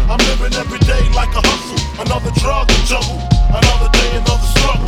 I'm living every day like a hustle, another drug to juggle, another day, another struggle.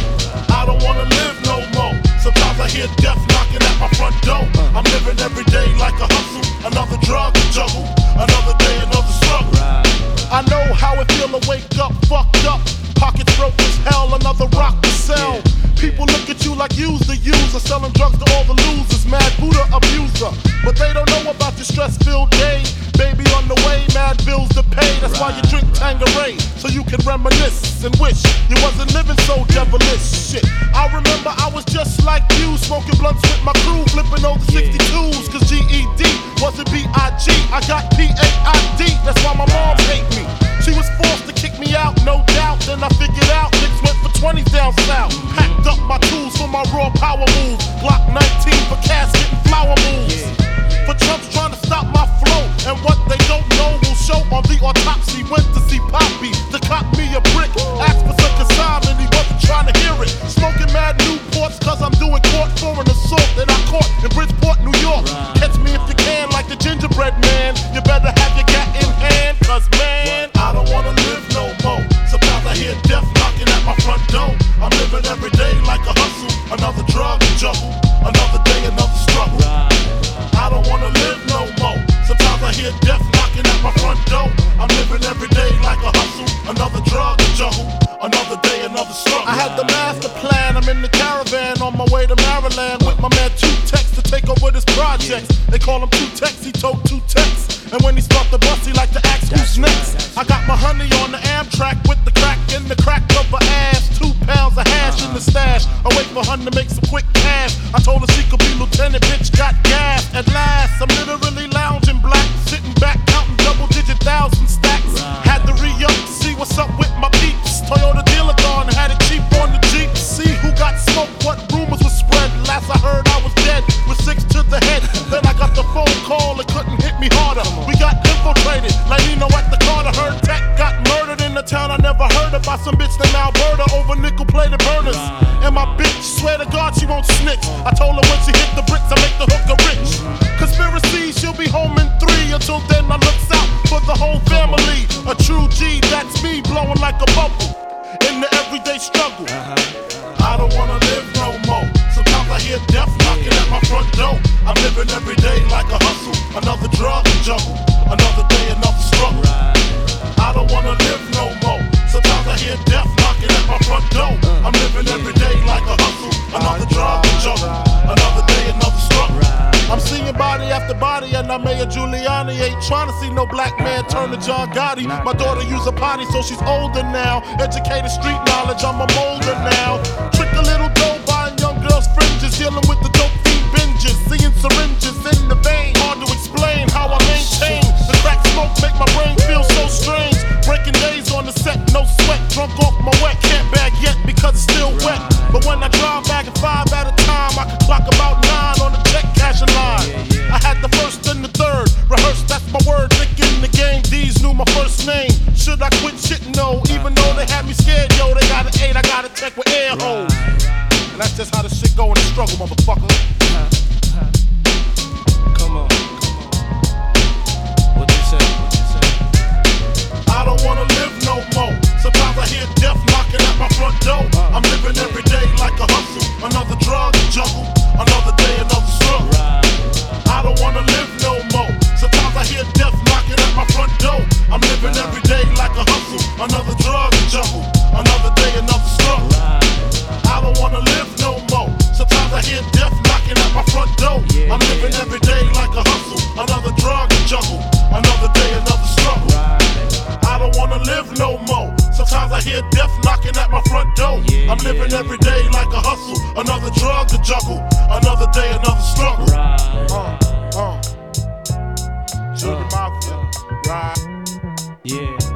I don't wanna live no more. Sometimes I hear death knocking at my front door. I'm living every day like a hustle, another drug to juggle, another day, another struggle. I know how it feel to wake up fucked up, pockets broke as hell, another rock to sell. People look at you like you's the user, selling drugs to all the losers, mad Buddha abuser. But they don't know about your stress-filled day. Baby on the way, mad bills to pay. That's why you drink Tanqueray, so you can reminisce and wish you wasn't living so devilish. Shit, I remember I was just like you, smoking blunts with my crew, flipping over 62s, cause GED wasn't B.I.G. I got P.A.I.D. That's why my mom hate me. She was forced to kick me out, no doubt. Then I figured out niggas went for 20s down south. Packed up my tools for my raw power move. Glock 19 for casket and flower moves. For Trump's trying to stop my flow, and what they don't know will show on the autopsy. Went to see Poppy to cop me a brick. Asked for some consignment, he wasn't trying to hear it. Smoking mad Newports cause I'm doing court for an assault that I caught in Bridgeport, New York. Catch me if you can like the gingerbread man. You better have your gat in hand, cause man, I don't wanna live no more. Sometimes I hear death knocking at my front door. I'm living every day like a hustle, another drug to juggle, another day, another struggle. I don't wanna live no more. Sometimes I hear death knocking at my front door. I'm living every day like a hustle, another drug to juggle, another day, another struggle. I had the master plan, I'm in the caravan on my way to Maryland with my man 2Tex to take over this project. They call him 2Tex, he told 2Tex. And when he start the bus, he like to ask who's next. I got my honey on the Amtrak with the crack in the crack of her ass. 2 pounds of hash in the stash. I wait for her to make some quick cash. I told her she could be lieutenant, bitch got gas. At last, I'm literally lounging black, sitting back counting double-digit thousand stacks. Had to re-up to see what's up with my peeps. Toyota dealer gone, had it cheap on the Jeep. See who got smoked, what rumors were spread. Last I heard I was dead with 6 to the head. Then I got the phone call, it couldn't hit me harder. We got infiltrated, like Nino at the Carter. Heard Tech got murdered in the town I never heard of by some bitch named Alberta over nickel-plated burners. And my bitch, swear to God she won't snitch. I told her when she hit the bricks I make the hooker rich. Conspiracy, she'll be home in 3. Until then I looks out for the whole family. A true G, that's me, blowing like a bubble in the everyday struggle. I don't wanna live no more. Sometimes I hear death knocking at my front door. I'm living every day like a hustle, another drug to juggle, another day, another struggle. I don't wanna live no more. Sometimes I hear death knocking at my front door. I'm living every day like a hustle, another drug to juggle, another day, another struggle. I'm seeing body after body, and I'm Mayor Giuliani. Ain't trying to see no black man turn to John Gotti. My daughter use a potty, so she's older now. Educated street knowledge, I'm a molder now. Trick a little dough, buying young girls' fringes, dealing with the dope fiend binges, seeing syringes in the vein. Hard to explain how I maintain the crack smoke, make my brain feel so strange. Breaking days on the set, no sweat, drunk off my wet. Can't bag yet because it's still wet. But when I drive back at 5 at a time, I can clock about 9 on the check cashing line. I had the first and the third, rehearsed, that's my word. Thinking the game, D's knew my first name. Should I quit shit? No, even though they had me scared, yo, they got an 8, I got a check with air holes. And that's just how the shit go in the struggle, motherfucker. Come on. What you say? I don't wanna live no more. Sometimes I hear death knocking at my front door. I'm living every day like a hustle, another drug to juggle, another day, another struggle. I don't wanna live no more. Sometimes I hear death knocking at my front door. I'm living every day like a hustle, another drug to juggle, another day, another struggle. I don't wanna live no more. Sometimes I hear death knocking at my front door. I'm living every day like a hustle, another drug to juggle, another day, another struggle. I don't wanna live no more. Sometimes I hear death knocking at my front door. I'm living every day like a hustle, another drug to juggle, another day, another struggle. Junior Mafia, right? Yeah.